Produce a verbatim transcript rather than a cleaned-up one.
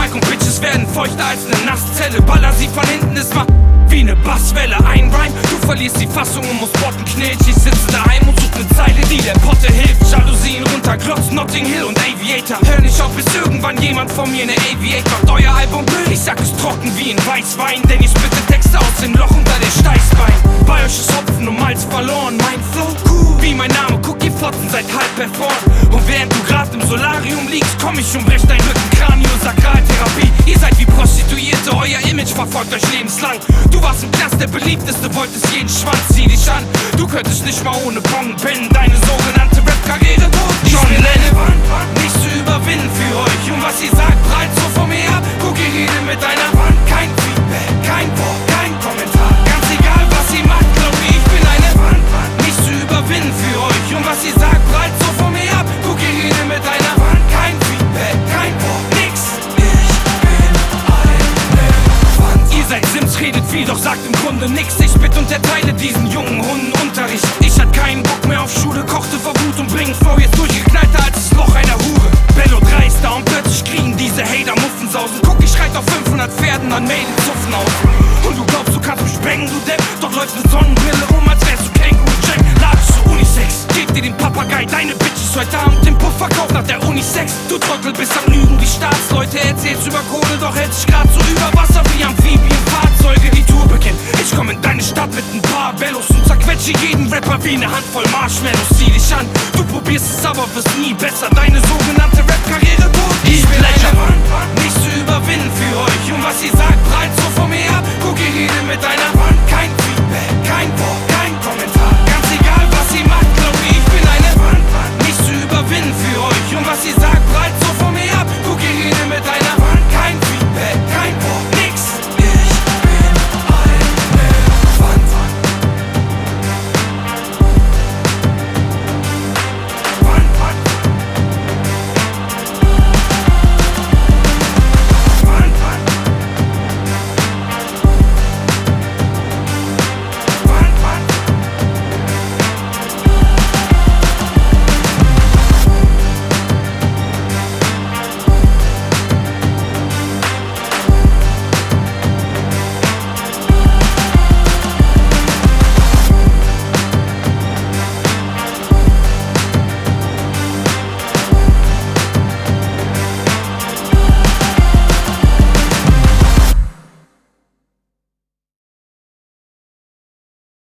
Berg und Bitches werden feuchter als ne Nasszelle. Baller sie von hinten, es war wie ne Basswelle. Ein Rhyme, du verlierst die Fassung und musst botten Knilch. Ich sitze daheim und such ne Zeile, die der Potte hilft. Jalousien runter, Glotz, Notting Hill und Aviator. Hör nicht auf, bis irgendwann jemand von mir ne Aviator macht. Euer Album blöd, ich sag es trocken wie ein Weißwein, denn ich spitte Texte aus dem Loch unter der Steißbein. Bei euch ist Hopfen und Malz verloren, mein Flow cool wie mein Name, guck ihr Fotzen, seid halb erfroren. Und während du grad im Solarium liegst, komm ich und brech dein Rücken, Kraniosakraltherapie. Ihr seid wie Prostituierte, euer Image verfolgt euch lebenslang. Du warst im Knast der beliebteste, wolltest jeden Schwanz, zieh dich an. Du könntest nicht mal ohne Bong pennen, deine sogenannte Rap-Karriere tot. John Lennon, nicht zu überwinden für euch. Und was ihr sagt, prallt so vor mir ab. Guck, ihr redet mit einer Wand, kein Feedback, kein Wort, kein Kommentar. Ganz egal, was ihr macht, glaub ich, ich bin eine Wand, nicht zu überwinden für euch. Und was ihr sagt, prallt so vor mir ab. Guck, ihr redet mit einer Wand, kein Feedback, kein Wort, nix. Ich bin eine Wand. Ihr seid Sims, redet viel, doch sagt im Grunde nix. Ich bitte und erteile diesen jungen Hunden Unterricht. Ich hatte keinen Bock mehr auf Schule, kochte vor Wut und bring Flow jetzt durchgeknallter als das Loch einer Hure. Bello dreister und plötzlich kriegen diese Hater Muffensausen. Guck, ich reit auf fünfhundert Pferden an Mädels Zuffen auf. Und du glaubst, du kannst mich sprengen, du Depp. Doch läufst mit Sonnenbrille rum, als wärst du Känguru Jack. Lade zu Unisex, geb dir den Papagei. Deine Bitch ist heute Abend im Puff verkauft nach der Unisex. Du Trottel bist am Lügen wie Staatsleute. Erzählst über Kohle, doch hältst dich grad so über Wasser wie Amphibienfahrzeuge. Die Tour beginnt, ich komm in deine Stadt mit ein paar Bellos und zerquetsche jeden Rapper wie eine Handvoll Marshmallows. Zieh dich an, du probierst es, aber wirst nie besser. Deine sogenannte Rap-Karriere tot. Ich bin eine Wand, nicht zu überwinden für euch. Und was ihr sagt, prallt so vor mir ab. Guck, ihr redet mit einer Wand, kein Feedback, kein Wort.